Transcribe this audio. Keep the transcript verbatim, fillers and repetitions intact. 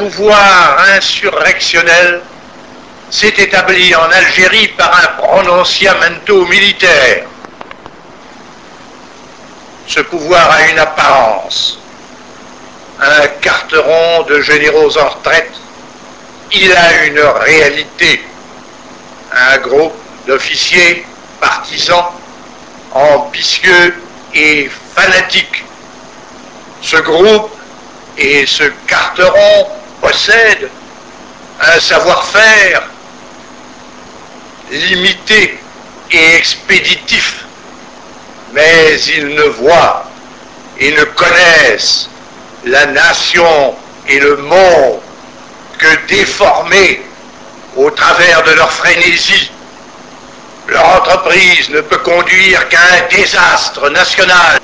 pouvoir insurrectionnel s'est établi en Algérie par un prononciamento militaire. Ce pouvoir a une apparence, un carteron de généraux en retraite. Il a une réalité, un groupe d'officiers partisans, ambitieux et fanatiques. Ce groupe et ce carteron possèdent un savoir-faire limité et expéditif, mais ils ne voient et ne connaissent la nation et le monde que déformés au travers de leur frénésie. Leur entreprise ne peut conduire qu'à un désastre national.